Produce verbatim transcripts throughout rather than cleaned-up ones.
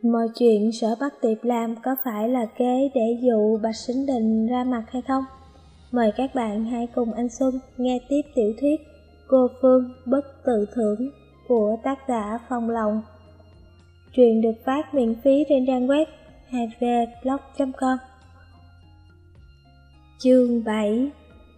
Mọi chuyện Sở Bắc Tiệp làm có phải là kế để dụ Bạch Sính Đình ra mặt hay không? Mời các bạn hãy cùng anh Xuân nghe tiếp tiểu thuyết Cô Phương Bất Tự Thưởng của tác giả Phong Long. Truyện được phát miễn phí trên trang web h v blog chấm com. Chương bảy.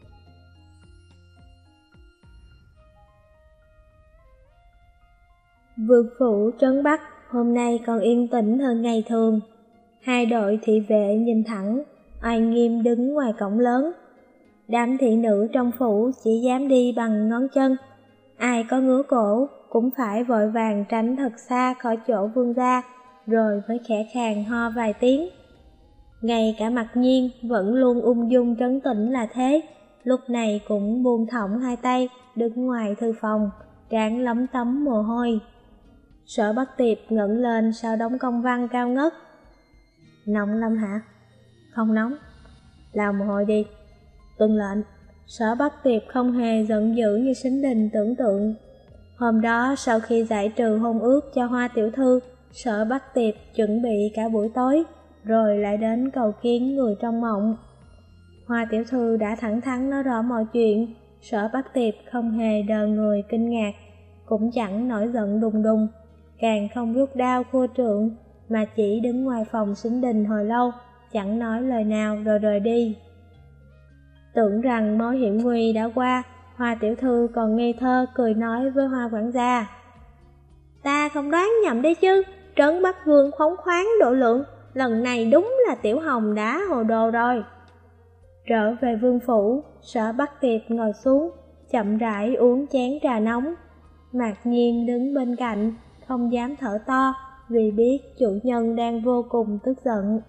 Vương phủ trấn Bắc hôm nay còn yên tĩnh hơn ngày thường. Hai đội thị vệ nhìn thẳng, oai nghiêm đứng ngoài cổng lớn. Đám thị nữ trong phủ chỉ dám đi bằng ngón chân. Ai có ngứa cổ cũng phải vội vàng tránh thật xa khỏi chỗ vương gia, rồi mới khẽ khàng ho vài tiếng. Ngay cả Mặc Nhiên vẫn luôn ung dung trấn tĩnh là thế, lúc này cũng buông thõng hai tay đứng ngoài thư phòng, trán lấm tấm mồ hôi. Sở Bắc Tiệp ngẩng lên sau đống công văn cao ngất. Nóng lắm hả? Không nóng. Lau mồ hôi đi. Tuân lệnh. Sở Bắc Tiệp không hề giận dữ như Sính Đình tưởng tượng. Hôm đó sau khi giải trừ hôn ước cho Hoa tiểu thư, Sở Bắc Tiệp chuẩn bị cả buổi tối, rồi lại đến cầu kiến người trong mộng. Hoa tiểu thư đã thẳng thắn nói rõ mọi chuyện. Sở Bắc Tiệp không hề đờ người kinh ngạc, cũng chẳng nổi giận đùng đùng, càng không rút đao khua trượng, mà chỉ đứng ngoài phòng Sính Đình hồi lâu, chẳng nói lời nào rồi rời đi. Tưởng rằng mối hiểm nguy đã qua, Hoa tiểu thư còn ngây thơ cười nói với Hoa quản gia: Ta không đoán nhầm đấy chứ, Trấn Bắc Vương phóng khoáng độ lượng, lần này đúng là Tiểu Hồng đã hồ đồ rồi. Trở về vương phủ, Sở Bắc Tiệp ngồi xuống, chậm rãi uống chén trà nóng. Mạc Nhiên đứng bên cạnh, không dám thở to, vì biết chủ nhân đang vô cùng tức giận.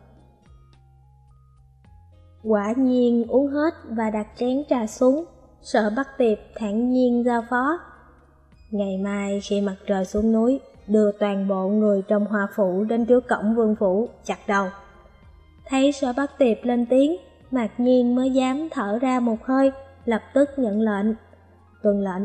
Quả nhiên uống hết và đặt chén trà xuống, Sở Bắc Tiệp thản nhiên giao phó: Ngày mai khi mặt trời xuống núi, đưa toàn bộ người trong Hoa phủ đến trước cổng vương phủ, chặt đầu. Thấy Sở Bắc Tiệp lên tiếng, Mạc Nhiên mới dám thở ra một hơi, lập tức nhận lệnh. Tuân lệnh.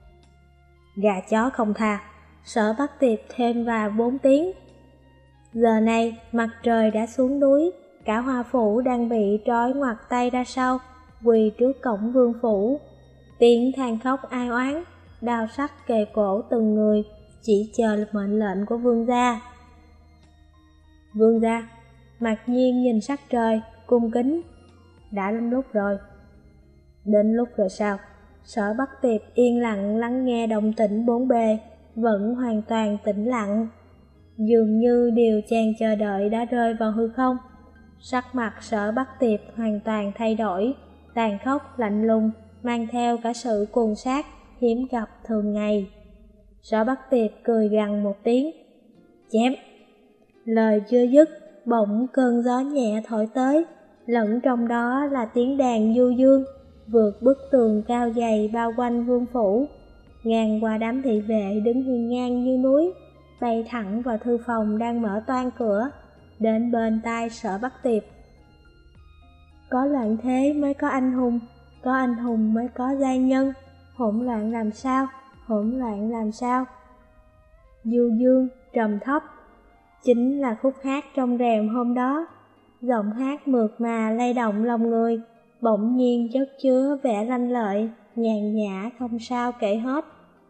Gà chó không tha. Sở Bắc Tiệp thêm vào bốn tiếng. Giờ này mặt trời đã xuống núi, cả Hoa phủ đang bị trói ngoặt tay ra sau, quỳ trước cổng vương phủ. Tiếng than khóc ai oán, đao sắc kề cổ từng người, chỉ chờ mệnh lệnh của vương gia. Vương gia. Mạc Nhiên nhìn sắc trời, cung kính. Đã đến lúc rồi. Đến lúc rồi sao? Sở Bắc Tiệp yên lặng lắng nghe động tĩnh bốn bề, vẫn hoàn toàn tĩnh lặng. Dường như điều chàng chờ đợi đã rơi vào hư không. Sắc mặt Sở Bắc Tiệp hoàn toàn thay đổi, tàn khốc lạnh lùng, mang theo cả sự cuồng sát hiếm gặp thường ngày. Sở Bắc Tiệp cười gằn một tiếng. Chém! Lời chưa dứt, bỗng cơn gió nhẹ thổi tới, lẫn trong đó là tiếng đàn du dương, vượt bức tường cao dày bao quanh vương phủ, ngang qua đám thị vệ đứng hiên ngang như núi, bay thẳng vào thư phòng đang mở toang cửa, đến bên tai Sở Bắc Tiệp. Có loạn thế mới có anh hùng, có anh hùng mới có giai nhân, hỗn loạn làm sao, hỗn loạn làm sao. Du dương, trầm thấp, chính là khúc hát trong rèm hôm đó. Giọng hát mượt mà lay động lòng người, bỗng nhiên chất chứa vẻ lanh lợi, nhàn nhã không sao kể hết.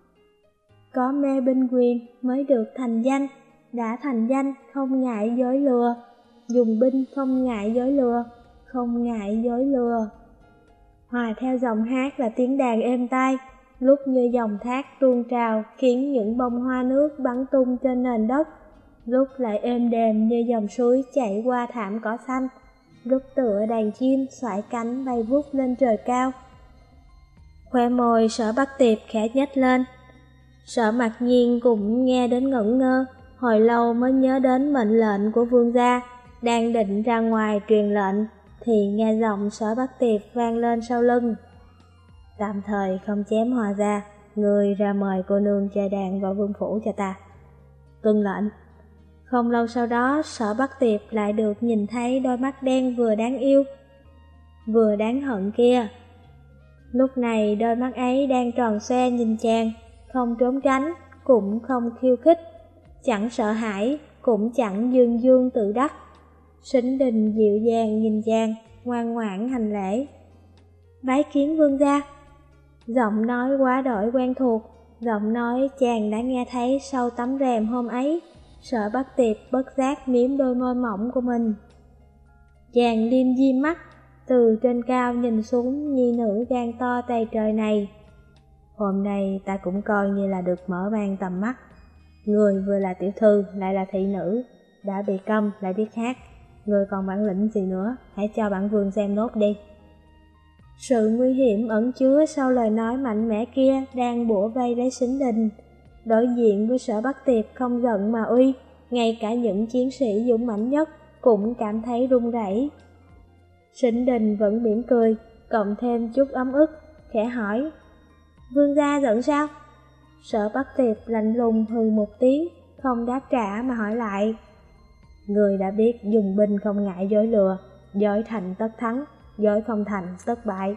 Có mê binh quyền mới được thành danh, đã thành danh không ngại dối lừa, dùng binh không ngại dối lừa, không ngại dối lừa. Hòa theo giọng hát là tiếng đàn êm tai, lúc như dòng thác tuôn trào khiến những bông hoa nước bắn tung trên nền đất, lúc lại êm đềm như dòng suối chảy qua thảm cỏ xanh, lúc tựa đàn chim xoải cánh bay vút lên trời cao. Khoe môi Sở Bắc Tiệp khẽ nhếch lên. Sở Mạc Nhiên cũng nghe đến ngẩn ngơ, hồi lâu mới nhớ đến mệnh lệnh của vương gia, đang định ra ngoài truyền lệnh, thì nghe giọng Sở Bắc Tiệp vang lên sau lưng. Tạm thời không chém Hòa gia, người ra mời cô nương chơi đàn vào vương phủ cho ta. Tuân lệnh. Không lâu sau đó, Sở Bắc Tiệp lại được nhìn thấy đôi mắt đen vừa đáng yêu, vừa đáng hận kia. Lúc này đôi mắt ấy đang tròn xoe nhìn chàng, không trốn tránh, cũng không khiêu khích, chẳng sợ hãi, cũng chẳng dương dương tự đắc. Sính Đình dịu dàng nhìn chàng, ngoan ngoãn hành lễ. Bái kiến vương gia. Giọng nói quá đổi quen thuộc, giọng nói chàng đã nghe thấy sau tấm rèm hôm ấy. Sở Bắc Tiệp bất giác mím đôi môi mỏng của mình. Chàng liêm diêm mắt, từ trên cao nhìn xuống nhi nữ gan to tày trời này. Hôm nay ta cũng coi như là được mở mang tầm mắt. Người vừa là tiểu thư lại là thị nữ, đã bị câm lại biết hát. Người còn bản lĩnh gì nữa, hãy cho bản vương xem nốt đi. Sự nguy hiểm ẩn chứa sau lời nói mạnh mẽ kia đang bủa vây lấy Sính Đình. Đối diện với Sở Bắc Tiệp không giận mà uy, ngay cả những chiến sĩ dũng mãnh nhất cũng cảm thấy run rẩy. Sính Đình vẫn mỉm cười, cộng thêm chút ấm ức, khẽ hỏi: Vương gia giận sao? Sở Bắc Tiệp lạnh lùng hừ một tiếng, không đáp trả mà hỏi lại: Người đã biết dùng binh không ngại dối lừa, dối thành tất thắng, dối không thành tất bại.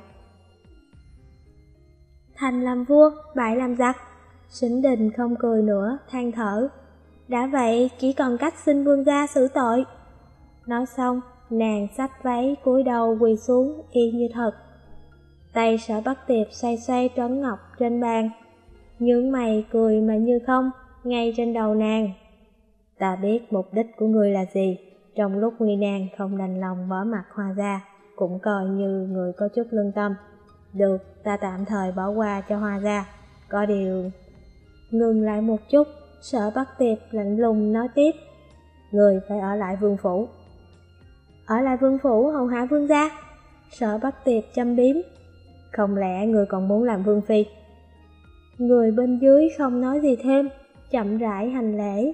Thành làm vua, bại làm giặc. Sính Đình không cười nữa, than thở: Đã vậy, chỉ còn cách xin vương gia xử tội. Nói xong, nàng xách váy cúi đầu quỳ xuống y như thật. Tay Sở Bắc Tiệp xoay xoay trấn ngọc trên bàn, nhướng mày cười mà như không, ngay trên đầu nàng. Ta biết mục đích của ngươi là gì, trong lúc nguy nan không đành lòng bỏ mặt Hoa gia, cũng coi như người có chút lương tâm. Được, ta tạm thời bỏ qua cho Hoa gia, có điều... Ngừng lại một chút, Sở Bắc Tiệp lạnh lùng nói tiếp: Người phải ở lại vương phủ. Ở lại vương phủ hầu hạ vương gia? Sở Bắc Tiệp châm biếm: Không lẽ người còn muốn làm vương phi? Người bên dưới không nói gì thêm, chậm rãi hành lễ.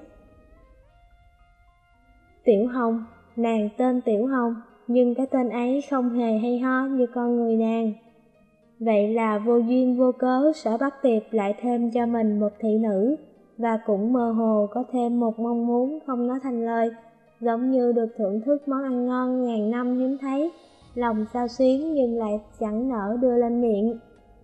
Tiểu Hồng, nàng tên Tiểu Hồng, nhưng cái tên ấy không hề hay ho như con người nàng. Vậy là vô duyên vô cớ Sở Bắc Tiệp lại thêm cho mình một thị nữ, và cũng mơ hồ có thêm một mong muốn không nói thành lời, giống như được thưởng thức món ăn ngon ngàn năm hiếm thấy, lòng xao xuyến nhưng lại chẳng nỡ đưa lên miệng.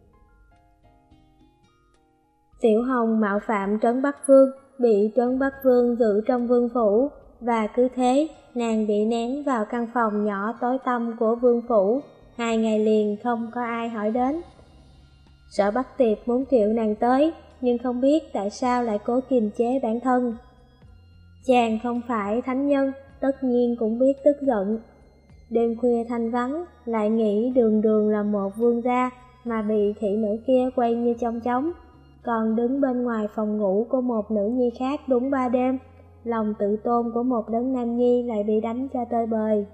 Tiểu Hồng mạo phạm Trấn Bắc Vương, bị Trấn Bắc Vương giữ trong vương phủ, và cứ thế nàng bị ném vào căn phòng nhỏ tối tăm của vương phủ, hai ngày liền không có ai hỏi đến. Sở Bắc Tiệp muốn triệu nàng tới, nhưng không biết tại sao lại cố kiềm chế bản thân. Chàng không phải thánh nhân, tất nhiên cũng biết tức giận. Đêm khuya thanh vắng, lại nghĩ đường đường là một vương gia mà bị thị nữ kia quay như chong chóng, còn đứng bên ngoài phòng ngủ của một nữ nhi khác đúng ba đêm, lòng tự tôn của một đấng nam nhi lại bị đánh cho tơi bời.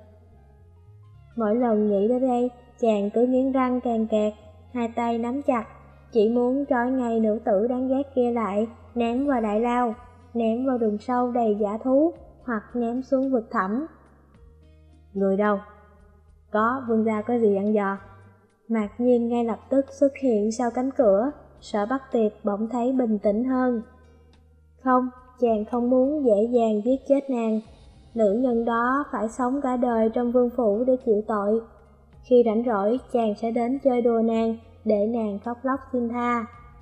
Mỗi lần nghĩ đến đây, chàng cứ nghiến răng càng kẹt, hai tay nắm chặt, chỉ muốn trói ngay nữ tử đáng ghét kia lại, ném vào đại lao, ném vào rừng sâu đầy dã thú, hoặc ném xuống vực thẳm. Người đâu? Có, vương gia có gì ăn dò? Mạc Nhiên ngay lập tức xuất hiện sau cánh cửa. Sở Bắc Tiệp bỗng thấy bình tĩnh hơn. Không, chàng không muốn dễ dàng giết chết nàng. Nữ nhân đó phải sống cả đời trong vương phủ để chịu tội. Khi rảnh rỗi, chàng sẽ đến chơi đùa nàng, để nàng khóc lóc xin tha.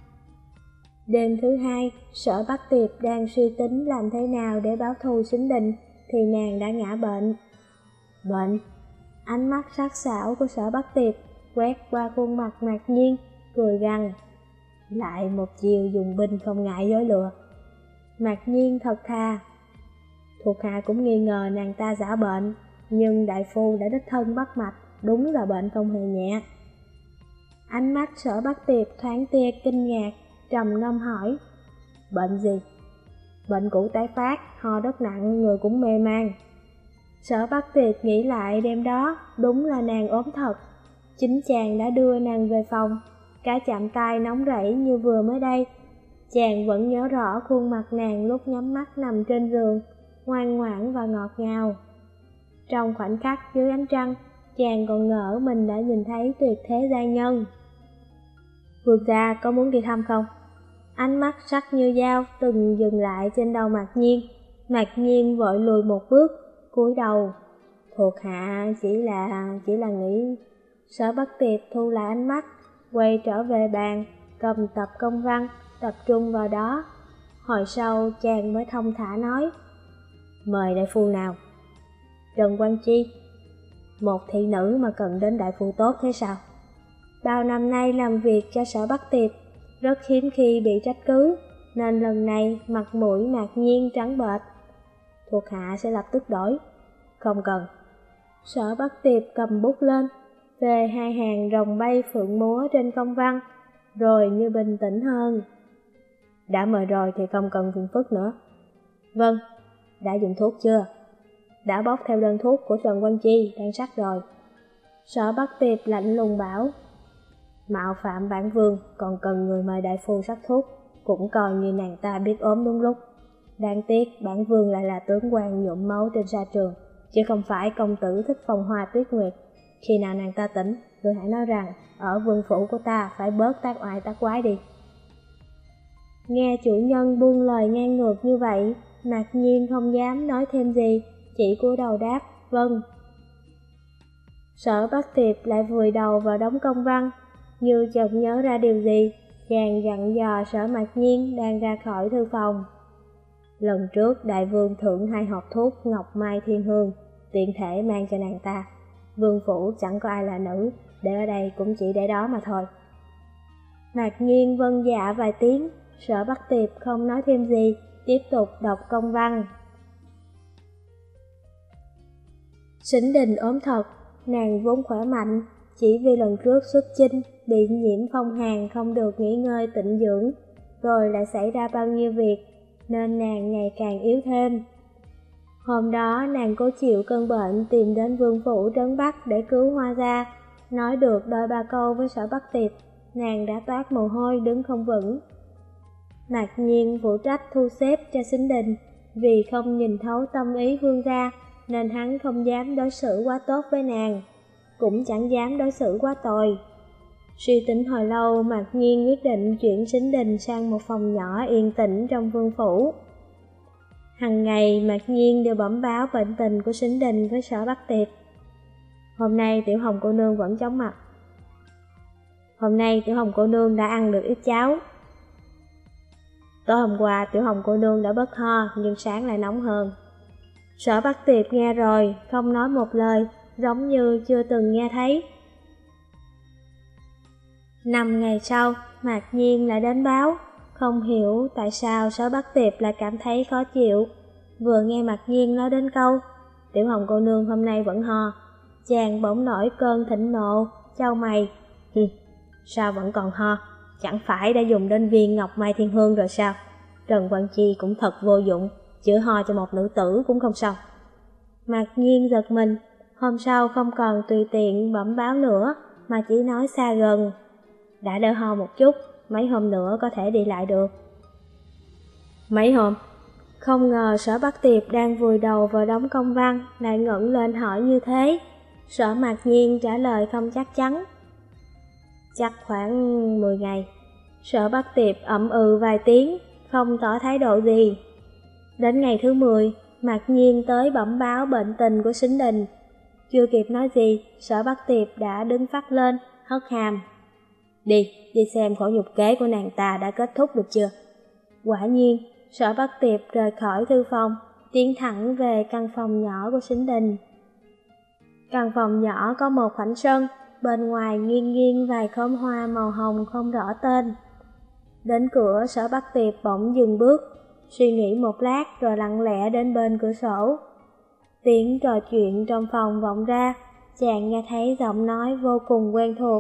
Đêm thứ hai, Sở Bắc Tiệp đang suy tính làm thế nào để báo thù Sính Đình, thì nàng đã ngã bệnh. Bệnh? Ánh mắt sắc sảo của Sở Bắc Tiệp quét qua khuôn mặt Mạc Nhiên, cười gằn. Lại một chiều dùng binh không ngại dối lừa. Mạc Nhiên thật thà. Thuộc hạ cũng nghi ngờ nàng ta giả bệnh, nhưng đại phu đã đích thân bắt mạch, đúng là bệnh không hề nhẹ. Ánh mắt Sở Bắc Tiệp thoáng tia kinh ngạc, trầm ngâm hỏi. Bệnh gì? Bệnh cũ tái phát, ho rất nặng, người cũng mê man. Sở Bắc Tiệp nghĩ lại đêm đó, đúng là nàng ốm thật. Chính chàng đã đưa nàng về phòng, cả chạm tay nóng rẫy như vừa mới đây. Chàng vẫn nhớ rõ khuôn mặt nàng lúc nhắm mắt nằm trên giường, ngoan ngoãn và ngọt ngào. Trong khoảnh khắc dưới ánh trăng, chàng còn ngỡ mình đã nhìn thấy tuyệt thế giai nhân. Vương gia có muốn đi thăm không? Ánh mắt sắc như dao từng dừng lại trên đầu Mạc Nhiên. Mạc Nhiên vội lùi một bước, cúi đầu. Thuộc hạ chỉ là chỉ là nghĩ. Sở Bắc Tiệp thu lại ánh mắt, quay trở về bàn, cầm tập công văn, tập trung vào đó. Hồi sau chàng mới thông thả nói. Mời đại phu nào? Trần Quan Chi. Một thị nữ mà cần đến đại phu tốt thế sao? Bao năm nay làm việc cho Sở Bắc Tiệp, rất hiếm khi bị trách cứ, nên lần này mặt mũi Mạc Nhiên trắng bệch. Thuộc hạ sẽ lập tức đổi. Không cần. Sở Bắc Tiệp cầm bút lên, về hai hàng rồng bay phượng múa trên công văn, rồi như bình tĩnh hơn. Đã mời rồi thì không cần phiền phức nữa. Vâng. Đã dùng thuốc chưa? Đã bóc theo đơn thuốc của Trần Quan Chi, đang sắc rồi. Sở Bắc Tiệp lạnh lùng bảo. Mạo phạm bản vương, còn cần người mời đại phu sắc thuốc, cũng coi như nàng ta biết ốm đúng lúc. Đáng tiếc bản vương lại là tướng quan nhuộm máu trên sa trường, chứ không phải công tử thích phong hoa tuyết nguyệt. Khi nào nàng ta tỉnh, người hãy nói rằng ở vương phủ của ta phải bớt tác oai tác quái đi. Nghe chủ nhân buông lời ngang ngược như vậy, Mạc Nhiên không dám nói thêm gì, chỉ cúi đầu đáp vâng. Sở Bắc Tiệp lại vùi đầu vào đống công văn, như chợt nhớ ra điều gì, chàng dặn dò Sở Mạc Nhiên đang ra khỏi thư phòng. Lần trước đại vương thưởng hai hộp thuốc Ngọc Mai Thiên Hương, tiện thể mang cho nàng ta. Vương phủ chẳng có ai là nữ, để ở đây cũng chỉ để đó mà thôi. Mạc Nhiên vâng dạ vài tiếng, Sở Bắc Tiệp không nói thêm gì, tiếp tục đọc công văn. Sính Đình ốm thật, nàng vốn khỏe mạnh, chỉ vì lần trước xuất chinh bị nhiễm phong hàn không được nghỉ ngơi tịnh dưỡng, rồi lại xảy ra bao nhiêu việc, nên nàng ngày càng yếu thêm. Hôm đó nàng cố chịu cơn bệnh tìm đến vương phủ trấn Bắc để cứu Hoa gia, nói được đôi ba câu với Sở Bắc Tiệp, nàng đã toát mồ hôi đứng không vững. Mạc Nhiên phụ trách thu xếp cho Sính Đình, vì không nhìn thấu tâm ý vương gia, nên hắn không dám đối xử quá tốt với nàng, cũng chẳng dám đối xử quá tồi. Suy tính hồi lâu, Mạc Nhiên quyết định chuyển Sính Đình sang một phòng nhỏ yên tĩnh trong vương phủ. Hằng ngày Mạc Nhiên đều bẩm báo bệnh tình của Sính Đình với Sở Bắc Tiệp. Hôm nay Tiểu Hồng cô nương vẫn chóng mặt. Hôm nay Tiểu Hồng cô nương đã ăn được ít cháo. Tối hôm qua Tiểu Hồng cô nương đã bớt ho, nhưng sáng lại nóng hơn. Sở Bắc Tiệp nghe rồi, không nói một lời, giống như chưa từng nghe thấy. Năm ngày sau, Mạc Nhiên lại đến báo, không hiểu tại sao Sở Bắc Tiệp lại cảm thấy khó chịu. Vừa nghe Mạc Nhiên nói đến câu, Tiểu Hồng cô nương hôm nay vẫn ho, chàng bỗng nổi cơn thịnh nộ, chau mày. Hừ, sao vẫn còn ho? Chẳng phải đã dùng đến viên Ngọc Mai Thiên Hương rồi sao? Trần Quan Chi cũng thật vô dụng, chữa ho cho một nữ tử cũng không xong. Mạc Nhiên giật mình, hôm sau không còn tùy tiện bẩm báo nữa, mà chỉ nói xa gần. Đã đỡ ho một chút, mấy hôm nữa có thể đi lại được. Mấy hôm? Không ngờ Sở Bắc Tiệp đang vùi đầu vào đống công văn, lại ngẩng lên hỏi như thế. Sở Mạc Nhiên trả lời không chắc chắn. Chắc khoảng mười ngày. Sở Bắc Tiệp ậm ừ vài tiếng, không tỏ thái độ gì. Đến ngày thứ mười, Mạc Nhiên tới bẩm báo bệnh tình của Sính Đình. Chưa kịp nói gì, Sở Bắc Tiệp đã đứng phắt lên, hất hàm. Đi, đi xem khổ nhục kế của nàng ta đã kết thúc được chưa? Quả nhiên, Sở Bắc Tiệp rời khỏi thư phòng, tiến thẳng về căn phòng nhỏ của Sính Đình. Căn phòng nhỏ có một khoảnh sân, bên ngoài nghiêng nghiêng vài khóm hoa màu hồng không rõ tên. Đến cửa, Sở Bắc Tiệp bỗng dừng bước, suy nghĩ một lát rồi lặng lẽ đến bên cửa sổ. Tiếng trò chuyện trong phòng vọng ra, chàng nghe thấy giọng nói vô cùng quen thuộc.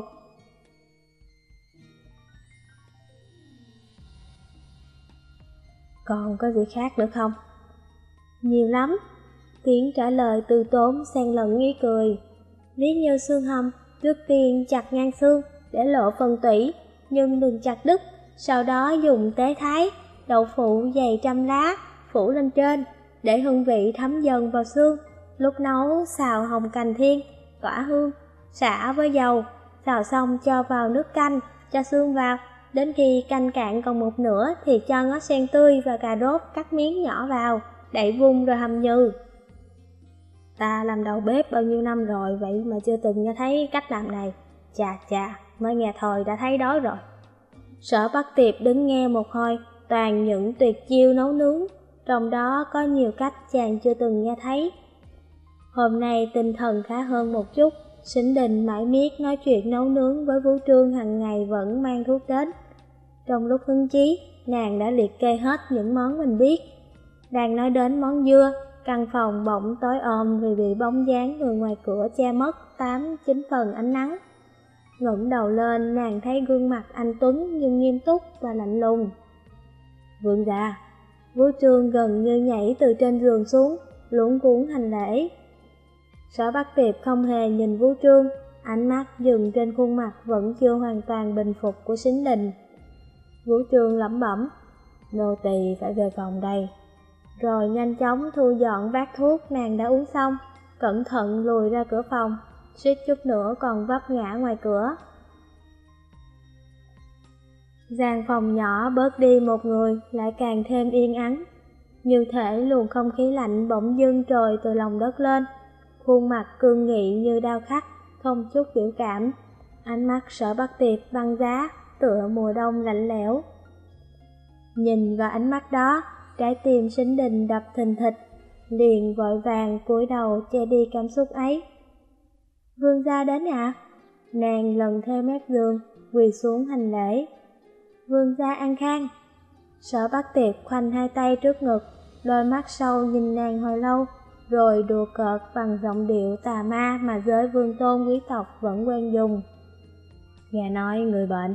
Còn có gì khác nữa không? Nhiều lắm. Tiếng trả lời từ tốn xen lẫn ý cười. Ví như xương hầm, trước tiên chặt ngang xương để lộ phần tủy, nhưng đừng chặt đứt. Sau đó dùng tế thái, đậu phụ dày trăm lá, phủ lên trên, để hương vị thấm dần vào xương. Lúc nấu xào hồng cành thiên, tỏa hương, xả với dầu, xào xong cho vào nước canh, cho xương vào. Đến khi canh cạn còn một nửa thì cho ngó sen tươi và cà rốt cắt miếng nhỏ vào, đậy vung rồi hầm nhừ. Ta làm đầu bếp bao nhiêu năm rồi, vậy mà chưa từng nghe thấy cách làm này. Chà chà, mới nghe thôi đã thấy đói rồi. Sở Bắc Tiệp đứng nghe một hồi, toàn những tuyệt chiêu nấu nướng, trong đó có nhiều cách chàng chưa từng nghe thấy. Hôm nay tinh thần khá hơn một chút, Sính Đình mãi miết nói chuyện nấu nướng với Vũ Trương hàng ngày vẫn mang thuốc đến. Trong lúc hứng chí, nàng đã liệt kê hết những món mình biết. Đang nói đến món dưa, căn phòng bỗng tối om vì bị bóng dáng người ngoài cửa che mất tám chín phần ánh nắng. Ngẩng đầu lên, nàng thấy gương mặt anh Tuấn nhưng nghiêm túc và lạnh lùng. Vương gia. Vũ Trương gần như nhảy từ trên giường xuống, luống cuống hành lễ. Sở Bắc Tiệp không hề nhìn Vũ Trương, ánh mắt dừng trên khuôn mặt vẫn chưa hoàn toàn bình phục của Sính Đình. Vũ Trương lẩm bẩm, nô tỳ phải về phòng đây. Rồi nhanh chóng thu dọn bát thuốc nàng đã uống xong, cẩn thận lùi ra cửa phòng, suýt chút nữa còn vấp ngã ngoài cửa. Gian phòng nhỏ bớt đi một người lại càng thêm yên ắng, như thể luồng không khí lạnh bỗng dưng trồi từ lòng đất lên. Khuôn mặt cương nghị như đao khắc, không chút biểu cảm, ánh mắt Sở Bắc Tiệp băng giá, tựa mùa đông lạnh lẽo. Nhìn vào ánh mắt đó, trái tim Sính Đình đập thình thịch, liền vội vàng cúi đầu che đi cảm xúc ấy. Vương gia đến ạ? À? Nàng lần theo mép giường, quỳ xuống hành lễ. Vương gia an khang. Sở Bắc Tiệp khoanh hai tay trước ngực, đôi mắt sâu nhìn nàng hồi lâu, rồi đùa cợt bằng giọng điệu tà ma mà giới vương tôn quý tộc vẫn quen dùng. Nghe nói người bệnh.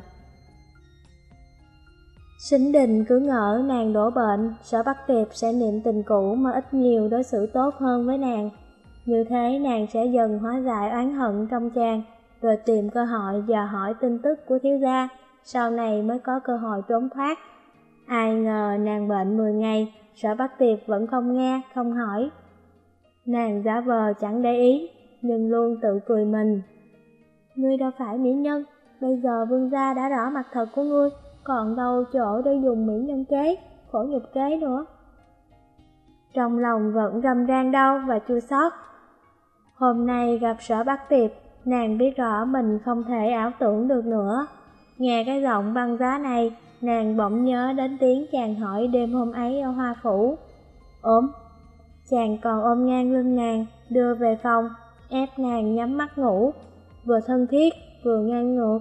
Sính Đình cứ ngỡ nàng đổ bệnh, Sở Bắc Tiệp sẽ niệm tình cũ mà ít nhiều đối xử tốt hơn với nàng. Như thế nàng sẽ dần hóa giải oán hận trong chàng, rồi tìm cơ hội dò hỏi tin tức của thiếu gia, sau này mới có cơ hội trốn thoát. Ai ngờ nàng bệnh mười ngày, Sở Bắc Tiệp vẫn không nghe, không hỏi. Nàng giả vờ chẳng để ý, nhưng luôn tự cười mình. Ngươi đâu phải mỹ nhân, bây giờ vương gia đã rõ mặt thật của ngươi, còn đâu chỗ để dùng mỹ nhân kế, khổ nhục kế nữa. Trong lòng vẫn râm ran đau và chua xót. Hôm nay gặp Sở Bắc Tiệp, nàng biết rõ mình không thể ảo tưởng được nữa. Nghe cái giọng băng giá này, nàng bỗng nhớ đến tiếng chàng hỏi đêm hôm ấy ở Hoa Phủ. Ốm. Chàng còn ôm ngang lưng nàng, đưa về phòng, ép nàng nhắm mắt ngủ, vừa thân thiết, vừa ngang ngược.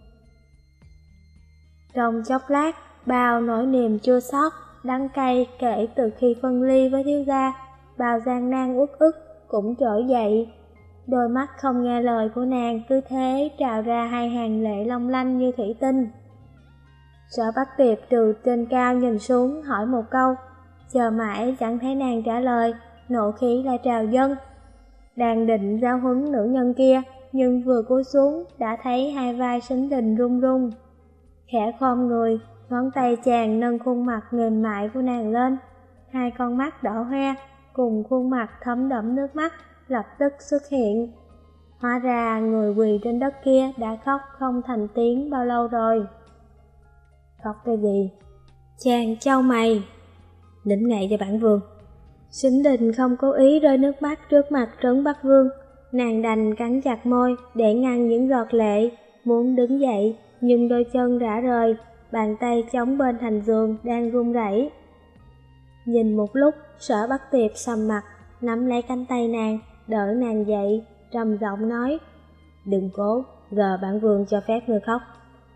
Trong chốc lát, bao nỗi niềm chua xót, đắng cay kể từ khi phân ly với thiếu gia, bao gian nan uất ức cũng trỗi dậy. Đôi mắt không nghe lời của nàng cứ thế trào ra hai hàng lệ long lanh như thủy tinh. Sở Bắc Tiệp từ trên cao nhìn xuống hỏi một câu, chờ mãi chẳng thấy nàng trả lời, nộ khí lại trào dâng. Đang định giao huấn nữ nhân kia, nhưng vừa cúi xuống đã thấy hai vai Sính Đình run run. Khẽ khom người, ngón tay chàng nâng khuôn mặt mềm mại của nàng lên, hai con mắt đỏ hoe cùng khuôn mặt thấm đẫm nước mắt lập tức xuất hiện. Hóa ra người quỳ trên đất kia đã khóc không thành tiếng bao lâu rồi. Khóc cái gì? Chàng chau mày. Lĩnh ngại cho bản vương. Sính Đình không cố ý rơi nước mắt trước mặt Trấn Bắc Vương, nàng đành cắn chặt môi để ngăn những giọt lệ, muốn đứng dậy nhưng đôi chân rã rời, bàn tay chống bên thành giường đang run rẩy. Nhìn một lúc, Sở Bắc Tiệp sầm mặt, nắm lấy cánh tay nàng, đỡ nàng dậy, trầm giọng nói, đừng cố, giờ bản vương cho phép ngươi khóc.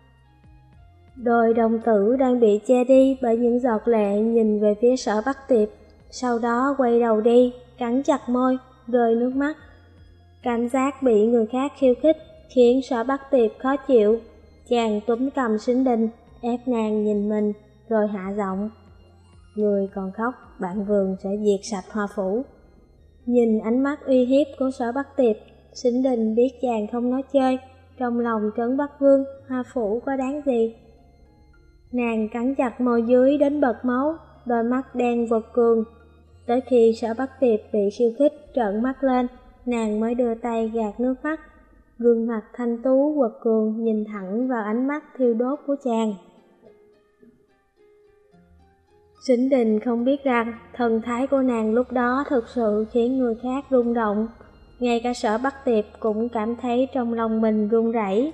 Đôi đồng tử đang bị che đi bởi những giọt lệ nhìn về phía Sở Bắc Tiệp, sau đó quay đầu đi, cắn chặt môi, rơi nước mắt. Cảm giác bị người khác khiêu khích khiến Sở Bắc Tiệp khó chịu. Chàng túm cầm Sính Đình, ép nàng nhìn mình, rồi hạ giọng. Người còn khóc, bản vương sẽ diệt sạch Hoa Phủ. Nhìn ánh mắt uy hiếp của Sở Bắc Tiệp, Sính Đình biết chàng không nói chơi, trong lòng Trấn Bắc Vương, Hoa Phủ có đáng gì. Nàng cắn chặt môi dưới đến bật máu, đôi mắt đen vột cường. Tới khi Sở Bắc Tiệp bị khiêu khích trợn mắt lên, nàng mới đưa tay gạt nước mắt. Gương mặt thanh tú quật cường nhìn thẳng vào ánh mắt thiêu đốt của chàng. Sính Đình không biết rằng thần thái của nàng lúc đó thực sự khiến người khác rung động. Ngay cả Sở Bắc Tiệp cũng cảm thấy trong lòng mình run rẩy.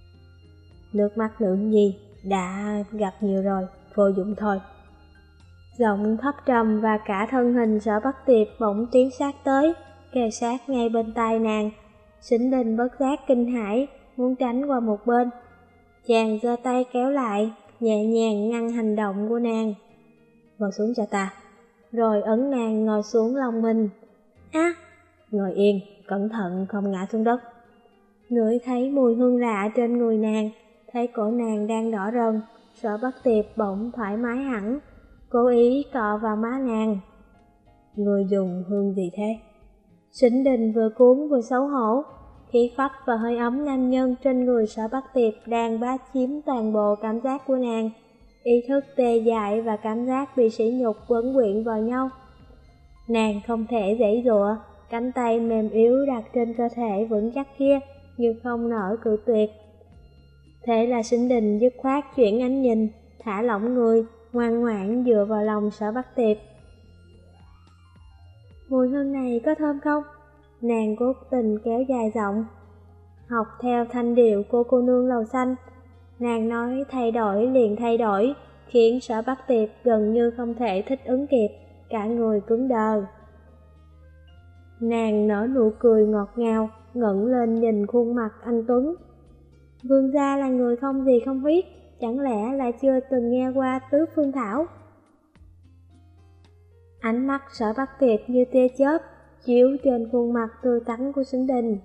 Nước mắt nữ nhi đã gặp nhiều rồi, vô dụng thôi. Giọng thấp trầm và cả thân hình Sở Bắc Tiệp bỗng tiến sát tới, kề sát ngay bên tai nàng. Sính Đình bất giác kinh hãi, muốn tránh qua một bên. Chàng giơ tay kéo lại, nhẹ nhàng ngăn hành động của nàng. Ngồi xuống cho ta. Rồi ấn nàng ngồi xuống lòng mình. Á, ngồi yên, cẩn thận không ngã xuống đất. Ngửi thấy mùi hương lạ trên người nàng, thấy cổ nàng đang đỏ rần, Sở Bắc Tiệp bỗng thoải mái hẳn, cố ý cọ vào má nàng. Người dùng hương gì thế? Sính Đình vừa cuốn vừa xấu hổ, khí phách và hơi ấm nam nhân trên người Sở Bắc Tiệp đang bá chiếm toàn bộ cảm giác của nàng. Ý thức tê dại và cảm giác bị sỉ nhục quấn quyện vào nhau. Nàng không thể giãy giụa, cánh tay mềm yếu đặt trên cơ thể vững chắc kia, nhưng không nỡ cự tuyệt. Thế là Sính Đình dứt khoát chuyển ánh nhìn, thả lỏng người, ngoan ngoãn dựa vào lòng Sở Bắc Tiệp. Mùi hương này có thơm không? Nàng cố tình kéo dài giọng, học theo thanh điệu cô cô nương lầu xanh. Nàng nói thay đổi liền thay đổi, khiến Sở Bắc Tiệp gần như không thể thích ứng kịp, cả người cứng đờ. Nàng nở nụ cười ngọt ngào, ngẩng lên nhìn khuôn mặt anh tuấn. Vương gia là người không gì không biết, chẳng lẽ là chưa từng nghe qua Tứ Phương Thảo? Ánh mắt Sở Bắc Tiệp như tia chớp, chiếu trên khuôn mặt tươi tắn của Sính Đình.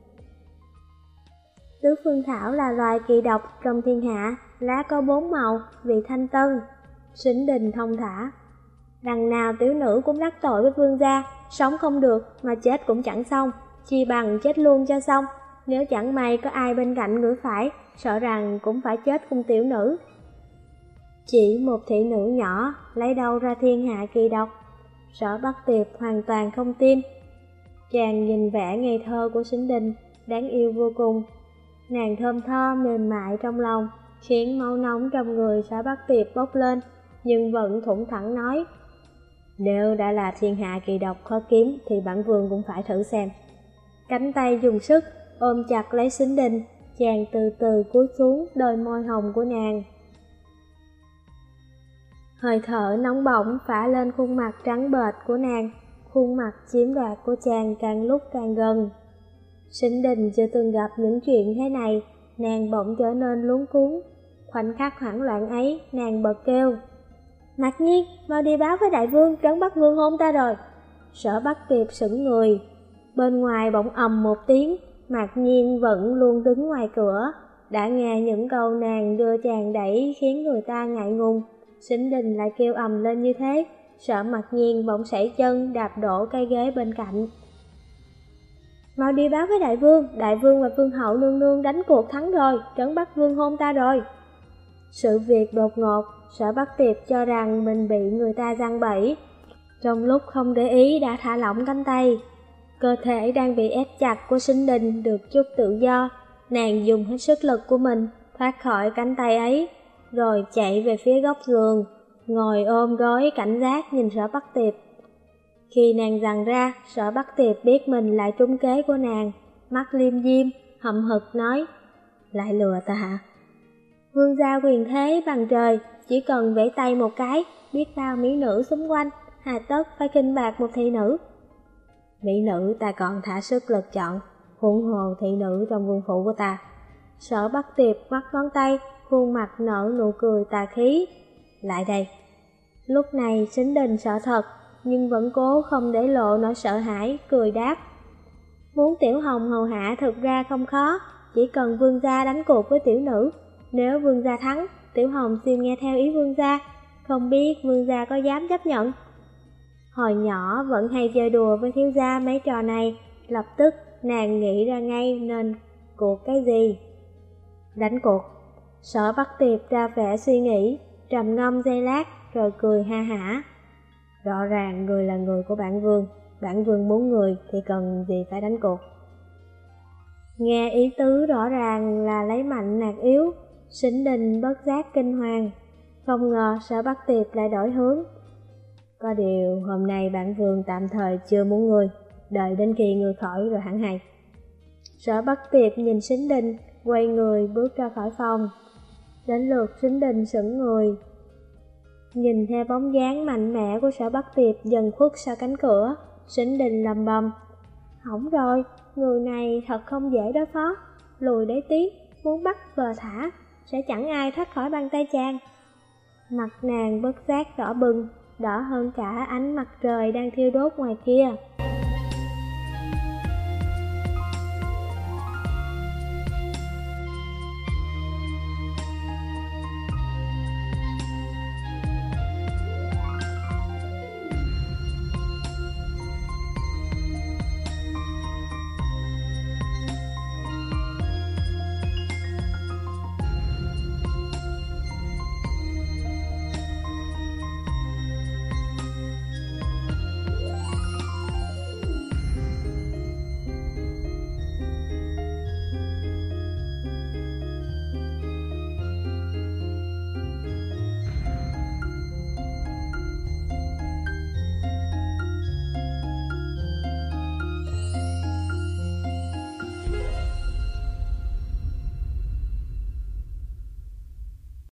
Tứ Phương Thảo là loài kỳ độc trong thiên hạ, lá có bốn màu, vị thanh tân. Sính Đình thông thả. Đằng nào tiểu nữ cũng đắc tội với vương gia, sống không được mà chết cũng chẳng xong, chi bằng chết luôn cho xong. Nếu chẳng may có ai bên cạnh ngửi phải, sợ rằng cũng phải chết cùng tiểu nữ. Chỉ một thị nữ nhỏ, lấy đâu ra thiên hạ kỳ độc? Sở Bắc Tiệp hoàn toàn không tin. Chàng nhìn vẻ ngây thơ của Sính Đình, đáng yêu vô cùng. Nàng thơm tho mềm mại trong lòng, khiến máu nóng trong người Sở Bắc Tiệp bốc lên, nhưng vẫn thủng thẳng nói: Nếu đã là thiên hạ kỳ độc khó kiếm thì bản vương cũng phải thử xem. Cánh tay dùng sức ôm chặt lấy Sính Đình, chàng từ từ cúi xuống đôi môi hồng của nàng. Hơi thở nóng bỏng phả lên khuôn mặt trắng bệch của nàng, khuôn mặt chiếm đoạt của chàng càng lúc càng gần. Sính Đình chưa từng gặp những chuyện thế này, nàng bỗng trở nên luống cuống. Khoảnh khắc hoảng loạn ấy, nàng bật kêu: Mạc Nhiên, mau đi báo với đại vương, Trấn Bắc Vương hôn ta rồi. Sở Bắc Tiệp sững người. Bên ngoài bỗng ầm một tiếng, Mạc Nhiên vẫn luôn đứng ngoài cửa. Đã nghe những câu nàng đưa chàng đẩy khiến người ta ngại ngùng, Sính Đình lại kêu ầm lên như thế, sợ Mạc Nhiên bỗng sẩy chân đạp đổ cây ghế bên cạnh. Mau đi báo với đại vương, đại vương và vương hậu nương nương đánh cuộc thắng rồi, Trấn Bắc Vương hôn ta rồi. Sự việc đột ngột, Sở Bắc Tiệp cho rằng mình bị người ta giăng bẫy. Trong lúc không để ý đã thả lỏng cánh tay. Cơ thể đang bị ép chặt của Sính Đình được chút tự do, nàng dùng hết sức lực của mình thoát khỏi cánh tay ấy, rồi chạy về phía góc giường, ngồi ôm gối cảnh giác nhìn Sở Bắc Tiệp. Khi nàng giằng ra, Sở Bắc Tiệp biết mình lại trúng kế của nàng, mắt liêm diêm, hậm hực nói: Lại lừa ta hả? Vương gia quyền thế bằng trời, chỉ cần vẫy tay một cái, biết bao mỹ nữ xung quanh, hà tất phải khinh bạc một thị nữ. Mỹ nữ ta còn thả sức lực chọn, huống hồ thị nữ trong vương phủ của ta. Sở Bắc Tiệp bắt ngón tay, khuôn mặt nở nụ cười tà khí. Lại đây. Lúc này Sính Đình sợ thật, nhưng vẫn cố không để lộ nỗi sợ hãi, cười đáp: Muốn tiểu hồng hầu hạ thực ra không khó, chỉ cần vương gia đánh cuộc với tiểu nữ. Nếu vương gia thắng, tiểu hồng xin nghe theo ý vương gia, không biết vương gia có dám chấp nhận. Hồi nhỏ vẫn hay chơi đùa với thiếu gia mấy trò này, lập tức nàng nghĩ ra ngay nên cuộc cái gì. Đánh cuộc. Sở Bắc Tiệp ra vẻ suy nghĩ, trầm ngâm giây lát rồi cười ha hả. Rõ ràng người là người của bản vương, bản vương muốn người thì cần gì phải đánh cuộc. Nghe ý tứ rõ ràng là lấy mạnh nạt yếu, Sính Đình bất giác kinh hoàng, không ngờ Sở Bắc Tiệp lại đổi hướng. Có điều hôm nay bản vương tạm thời chưa muốn người, đợi đến khi người khỏi rồi hẳn hay. Sở Bắc Tiệp nhìn Sính Đình, quay người bước ra khỏi phòng. Đến lượt Sính Đình sững người. Nhìn theo bóng dáng mạnh mẽ của Sở Bắc Tiệp dần khuất sau cánh cửa, Sính Đình lầm bầm. Hỏng rồi, người này thật không dễ đối phó, lùi đáy tiếng, muốn bắt vờ thả, sẽ chẳng ai thoát khỏi bàn tay chàng. Mặt nàng bất giác đỏ bừng, đỏ hơn cả ánh mặt trời đang thiêu đốt ngoài kia.